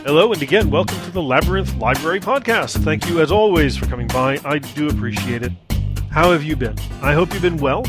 Hello, and again, welcome to the Labyrinth Library Podcast. Thank you, as always, for coming by. I do appreciate it. How have you been? I hope you've been well.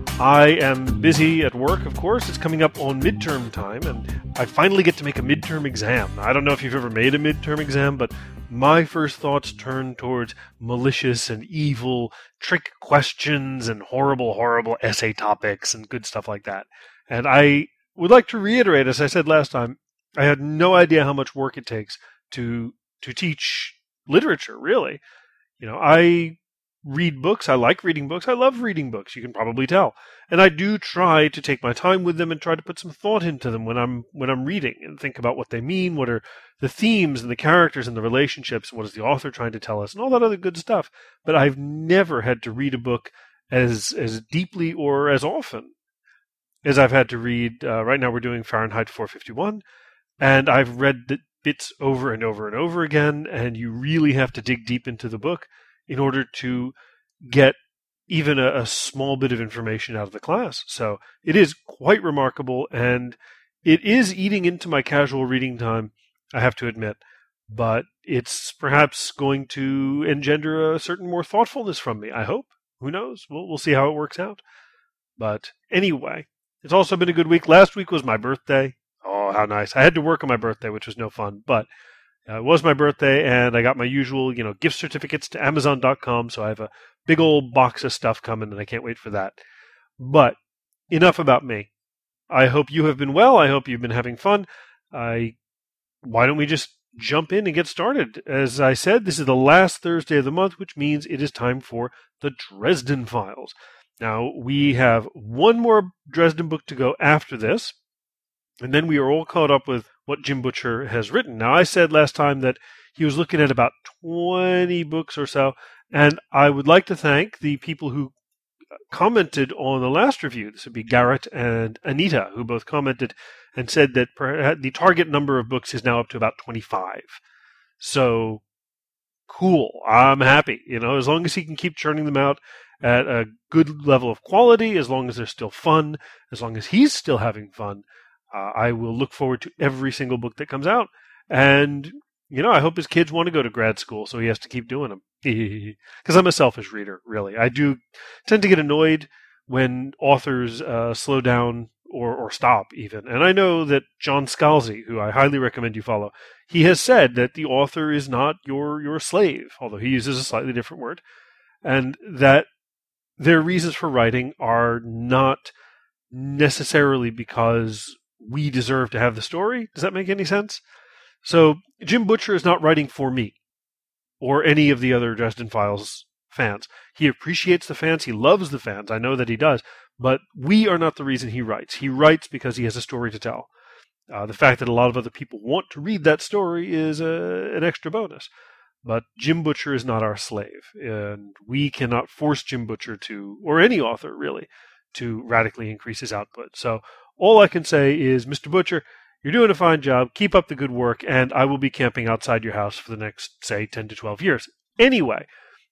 I am busy at work, of course. It's coming up on midterm time, and I finally get to make a midterm exam. I don't know if you've ever made a midterm exam, but my first thoughts turn towards malicious and evil trick questions and horrible essay topics and good stuff like that. And I would like to reiterate, as I said last time, I had no idea how much work it takes to teach literature, really. You know, I read books. I like reading books. I love reading books. You can probably tell. And I do try to take my time with them and try to put some thought into them when I'm reading and think about what they mean, what are the themes and the characters and the relationships, what is the author trying to tell us, and all that other good stuff. But I've never had to read a book as deeply or as often as I've had to read. Right now we're doing Fahrenheit 451. And I've read the bits over and over and over again, and you really have to dig deep into the book in order to get even a small bit of information out of the class. So it is quite remarkable, and it is eating into my casual reading time, I have to admit. But it's perhaps going to engender a certain more thoughtfulness from me, I hope. Who knows? We'll see how it works out. But anyway, it's also been a good week. Last week was my birthday. Oh, how nice. I had to work on my birthday, which was no fun, but it was my birthday, and I got my usual, gift certificates to Amazon.com, so I have a big old box of stuff coming, and I can't wait for that. But enough about me. I hope you have been well. I hope you've been having fun. Why don't we just jump in and get started? As I said, this is the last Thursday of the month, which means it is time for the Dresden Files. Now, we have one more Dresden book to go after this, and then we are all caught up with what Jim Butcher has written. Now, I said last time that he was looking at about 20 books or so, and I would like to thank the people who commented on the last review. This would be Garrett and Anita, who both commented and said that the target number of books is now up to about 25. So, cool. I'm happy. As long as he can keep churning them out at a good level of quality, as long as they're still fun, as long as he's still having fun, I will look forward to every single book that comes out. And, I hope his kids want to go to grad school, so he has to keep doing them. Because I'm a selfish reader, really. I do tend to get annoyed when authors slow down or stop, even. And I know that John Scalzi, who I highly recommend you follow, he has said that the author is not your slave, although he uses a slightly different word, and that their reasons for writing are not necessarily because we deserve to have the story. Does that make any sense? So Jim Butcher is not writing for me or any of the other Dresden Files fans. He appreciates the fans. He loves the fans. I know that he does. But we are not the reason he writes. He writes because he has a story to tell. The fact that a lot of other people want to read that story is an extra bonus. But Jim Butcher is not our slave. And we cannot force Jim Butcher to, or any author really, to radically increase his output. So all I can say is, Mr. Butcher, you're doing a fine job. Keep up the good work, and I will be camping outside your house for the next, say, 10 to 12 years. Anyway,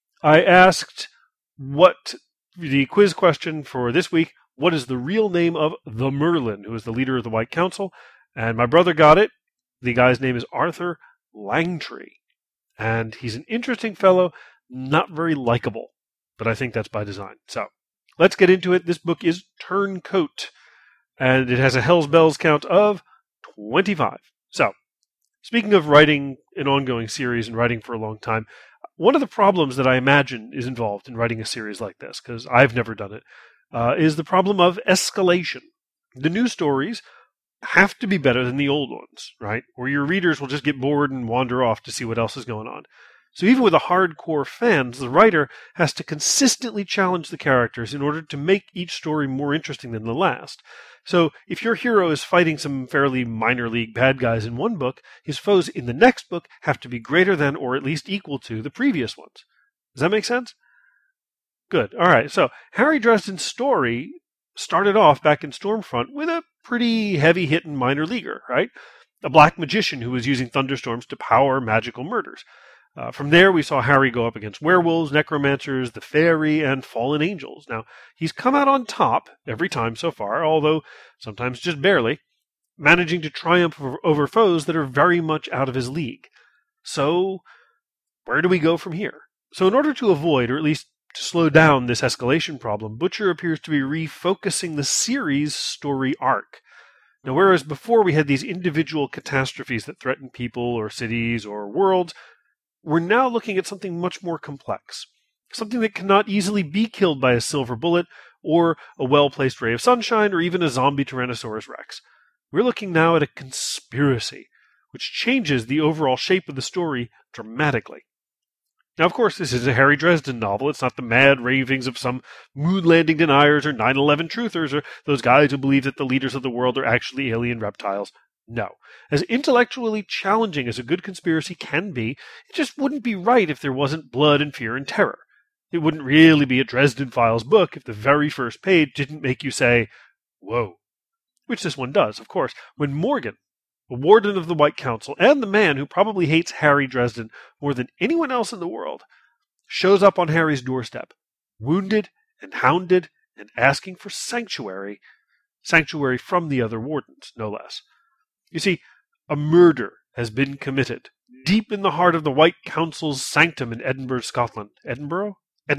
I asked what the quiz question for this week, what is the real name of the Merlin, who is the leader of the White Council? And my brother got it. The guy's name is Arthur Langtry. And he's an interesting fellow, not very likable, but I think that's by design. So let's get into it. This book is Turncoat, and it has a Hell's Bells count of 25. So, speaking of writing an ongoing series and writing for a long time, one of the problems that I imagine is involved in writing a series like this, because I've never done it, is the problem of escalation. The new stories have to be better than the old ones, right? Or your readers will just get bored and wander off to see what else is going on. So even with the hardcore fans, the writer has to consistently challenge the characters in order to make each story more interesting than the last. So if your hero is fighting some fairly minor league bad guys in one book, his foes in the next book have to be greater than or at least equal to the previous ones. Does that make sense? Good. All right. So Harry Dresden's story started off back in Stormfront with a pretty heavy-hitting minor leaguer, right? A black magician who was using thunderstorms to power magical murders. From there, we saw Harry go up against werewolves, necromancers, the fairy, and fallen angels. Now, he's come out on top every time so far, although sometimes just barely. managing to triumph over foes that are very much out of his league. So, where do we go from here? So in order to avoid, or at least to slow down this escalation problem, Butcher appears to be refocusing the series' story arc. Now, whereas before we had these individual catastrophes that threaten people or cities or worlds, we're now looking at something much more complex. Something that cannot easily be killed by a silver bullet, or a well-placed ray of sunshine, or even a zombie Tyrannosaurus Rex. We're looking now at a conspiracy, which changes the overall shape of the story dramatically. Now, of course, this is a Harry Dresden novel. It's not the mad ravings of some moon landing deniers or 9/11 truthers or those guys who believe that the leaders of the world are actually alien reptiles. No. As intellectually challenging as a good conspiracy can be, it just wouldn't be right if there wasn't blood and fear and terror. It wouldn't really be a Dresden Files book if the very first page didn't make you say, whoa. Which this one does, of course, when Morgan, the warden of the White Council, and the man who probably hates Harry Dresden more than anyone else in the world, shows up on Harry's doorstep, wounded and hounded and asking for sanctuary from the other wardens, no less. You see, a murder has been committed deep in the heart of the White Council's sanctum in Edinburgh, Scotland. Edinburgh.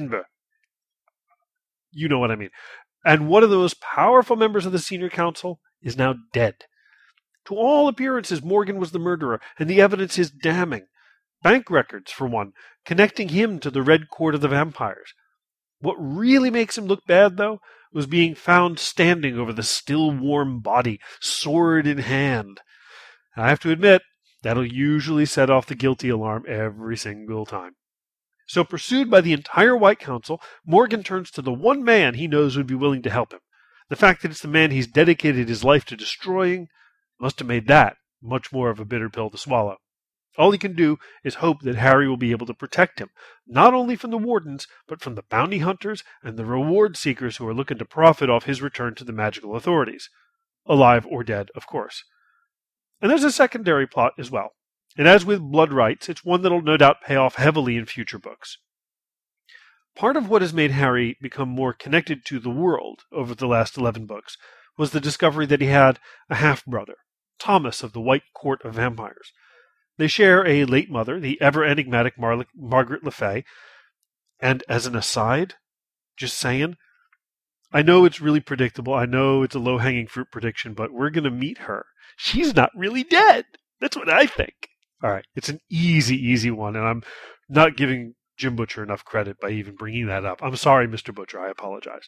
You know what I mean. And one of the most powerful members of the senior council is now dead. To all appearances, Morgan was the murderer, and the evidence is damning. Bank records, for one, connecting him to the Red Court of the Vampires. What really makes him look bad, though, was being found standing over the still warm body, sword in hand. I have to admit, that'll usually set off the guilty alarm every single time. So pursued by the entire White Council, Morgan turns to the one man he knows would be willing to help him. The fact that it's the man he's dedicated his life to destroying must have made that much more of a bitter pill to swallow. All he can do is hope that Harry will be able to protect him, not only from the wardens, but from the bounty hunters and the reward seekers who are looking to profit off his return to the magical authorities. Alive or dead, of course. And there's a secondary plot as well. And as with Blood Rights, it's one that'll no doubt pay off heavily in future books. Part of what has made Harry become more connected to the world over the last 11 books was the discovery that he had a half-brother, Thomas of the White Court of Vampires. They share a late mother, the ever-enigmatic Margaret Le Fay. And as an aside, just saying, I know it's really predictable, I know it's a low-hanging fruit prediction, but we're going to meet her. She's not really dead. That's what I think. All right, it's an easy one, and I'm not giving Jim Butcher enough credit by even bringing that up. I'm sorry, Mr. Butcher, I apologize.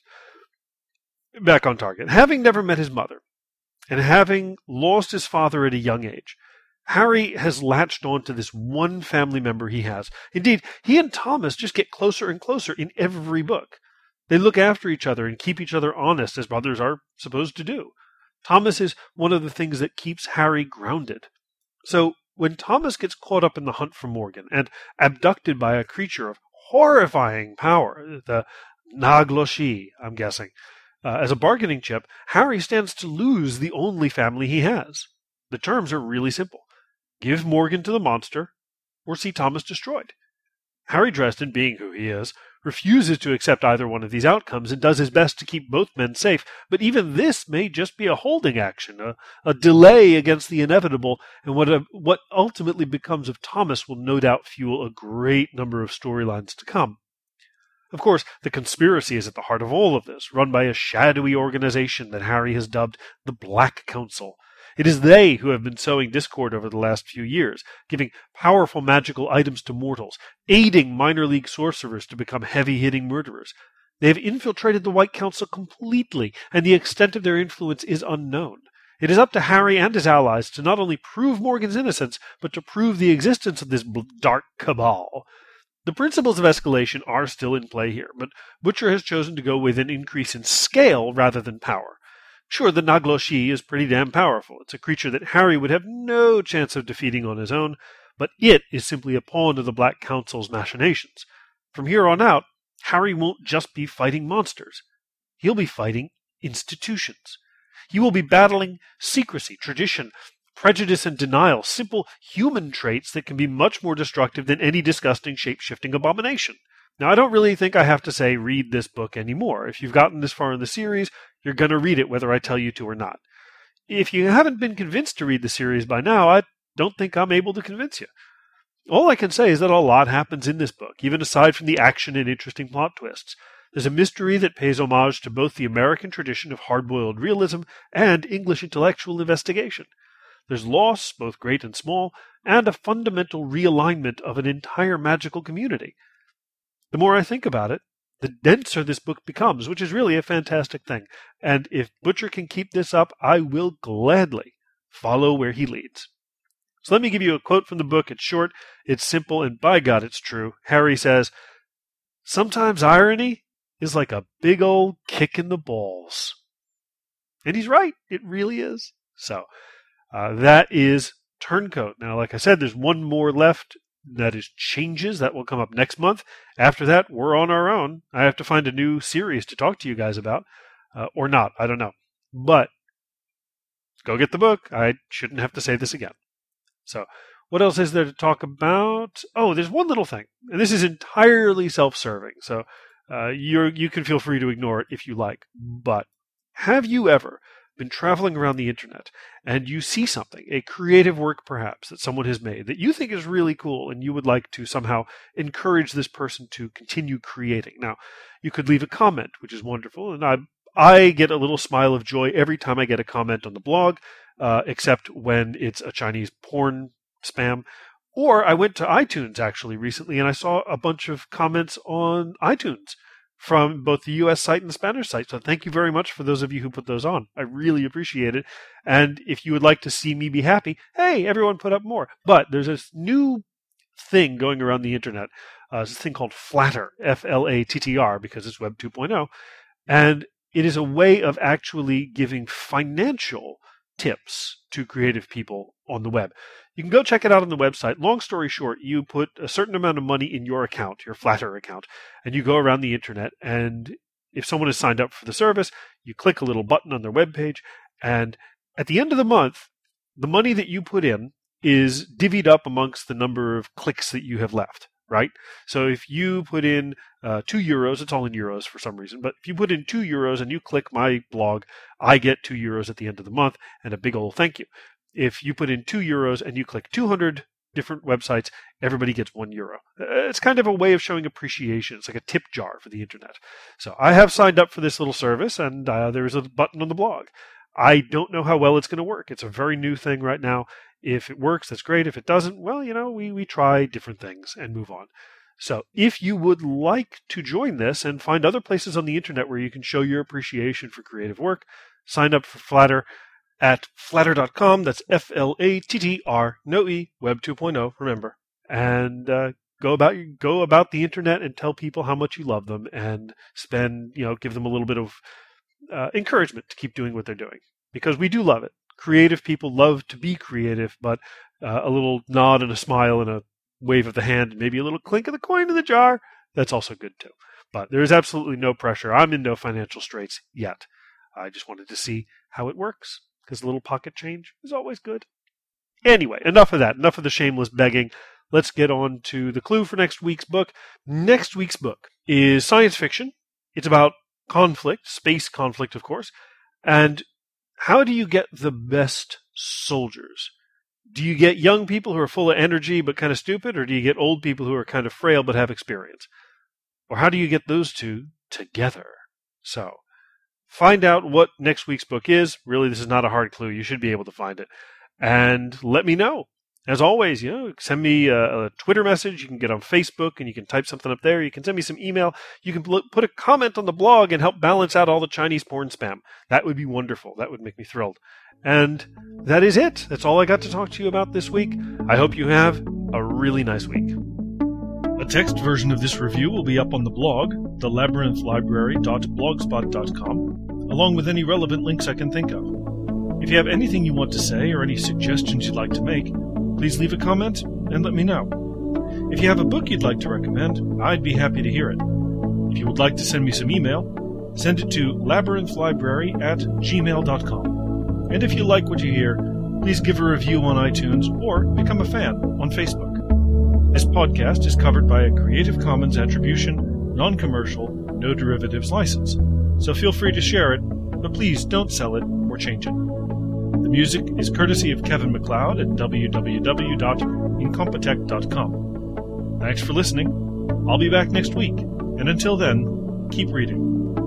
Back on target. Having never met his mother, and having lost his father at a young age, Harry has latched on to this one family member he has. Indeed, he and Thomas just get closer and closer in every book. They look after each other and keep each other honest, as brothers are supposed to do. Thomas is one of the things that keeps Harry grounded. So, when Thomas gets caught up in the hunt for Morgan and abducted by a creature of horrifying power, the Nagloshi, I'm guessing, as a bargaining chip, Harry stands to lose the only family he has. The terms are really simple. Give Morgan to the monster, or see Thomas destroyed. Harry Dresden, being who he is, refuses to accept either one of these outcomes and does his best to keep both men safe, but even this may just be a holding action, a delay against the inevitable, and what ultimately becomes of Thomas will no doubt fuel a great number of storylines to come. Of course, the conspiracy is at the heart of all of this, run by a shadowy organization that Harry has dubbed the Black Council. It is they who have been sowing discord over the last few years, giving powerful magical items to mortals, aiding minor league sorcerers to become heavy-hitting murderers. They have infiltrated the White Council completely, and the extent of their influence is unknown. It is up to Harry and his allies to not only prove Morgan's innocence, but to prove the existence of this dark cabal. The principles of escalation are still in play here, but Butcher has chosen to go with an increase in scale rather than power. Sure, the Nagloshi is pretty damn powerful. It's a creature that Harry would have no chance of defeating on his own, but it is simply a pawn of the Black Council's machinations. From here on out, Harry won't just be fighting monsters. He'll be fighting institutions. He will be battling secrecy, tradition, prejudice, and denial, simple human traits that can be much more destructive than any disgusting shape-shifting abomination. Now, I don't really think I have to say read this book anymore. If you've gotten this far in the series, you're going to read it whether I tell you to or not. if you haven't been convinced to read the series by now, I don't think I'm able to convince you. All I can say is that a lot happens in this book, even aside from the action and interesting plot twists. There's a mystery that pays homage to both the American tradition of hard-boiled realism and English intellectual investigation. There's loss, both great and small, and a fundamental realignment of an entire magical community. The more I think about it, the denser this book becomes, which is really a fantastic thing. And if Butcher can keep this up, I will gladly follow where he leads. So let me give you a quote from the book. It's short, it's simple, and by God, it's true. Harry says, "Sometimes irony is like a big old kick in the balls." And he's right. It really is. So that is Turncoat. Now, like I said, there's one more left. That is Changes. That will come up next month. After that, we're on our own. I have to find a new series to talk to you guys about. Or not. I don't know. But go get the book. I shouldn't have to say this again. So what else is there to talk about? Oh, there's one little thing. And this is entirely self-serving. So you can feel free to ignore it if you like. But have you ever been traveling around the internet and you see something, a creative work perhaps that someone has made that you think is really cool and you would like to somehow encourage this person to continue creating? Now, you could leave a comment, which is wonderful, and I get a little smile of joy every time I get a comment on the blog, except when it's a Chinese porn spam. Or I went to iTunes actually recently and I saw a bunch of comments on iTunes from both the US site and the Spanish site. So thank you very much for those of you who put those on. I really appreciate it. And if you would like to see me be happy, hey, everyone put up more. But there's this new thing going around the internet, this thing called Flattr, Flattr, because it's Web 2.0. And it is a way of actually giving financial tips to creative people on the web. You can go check it out on the website. Long story short, you put a certain amount of money in your account, your Flattr account, and you go around the internet, and if someone has signed up for the service, you click a little button on their webpage, and at the end of the month, the money that you put in is divvied up amongst the number of clicks that you have left, right? So if you put in €2, it's all in euros for some reason, but if you put in €2 and you click my blog, I get €2 at the end of the month and a big old thank you. If you put in €2 and you click 200 different websites, everybody gets €1. It's kind of a way of showing appreciation. It's like a tip jar for the internet. So I have signed up for this little service, and there's a button on the blog. I don't know how well it's going to work. It's a very new thing right now. If it works, that's great. If it doesn't, well, we try different things and move on. So if you would like to join this and find other places on the internet where you can show your appreciation for creative work, sign up for Flattr at flattr.com. That's Flattr, no E, Web 2.0, remember. And go about the internet and tell people how much you love them and give them a little bit of encouragement to keep doing what they're doing. Because we do love it. Creative people love to be creative, but a little nod and a smile and a wave of the hand and maybe a little clink of the coin in the jar, that's also good too. But there is absolutely no pressure. I'm in no financial straits yet. I just wanted to see how it works, because a little pocket change is always good. Anyway, enough of that. Enough of the shameless begging. Let's get on to the clue for next week's book. Next week's book is science fiction. It's about conflict, space conflict, of course. And how do you get the best soldiers? Do you get young people who are full of energy but kind of stupid, or do you get old people who are kind of frail but have experience? Or how do you get those two together? So, find out what next week's book is. Really, this is not a hard clue. You should be able to find it. And let me know. As always, send me a Twitter message. You can get on Facebook and you can type something up there. You can send me some email. You can put a comment on the blog and help balance out all the Chinese porn spam. That would be wonderful. That would make me thrilled. And that is it. That's all I got to talk to you about this week. I hope you have a really nice week. A text version of this review will be up on the blog, thelabyrinthlibrary.blogspot.com, along with any relevant links I can think of. If you have anything you want to say or any suggestions you'd like to make, please leave a comment and let me know. If you have a book you'd like to recommend, I'd be happy to hear it. If you would like to send me some email, send it to labyrinthlibrary@gmail.com. And if you like what you hear, please give a review on iTunes or become a fan on Facebook. This podcast is covered by a Creative Commons Attribution, Non-Commercial, No Derivatives license, so feel free to share it, but please don't sell it or change it. The Music is courtesy of Kevin MacLeod at www.incompetech.com. Thanks for listening. I'll be back next week, and until then, keep reading.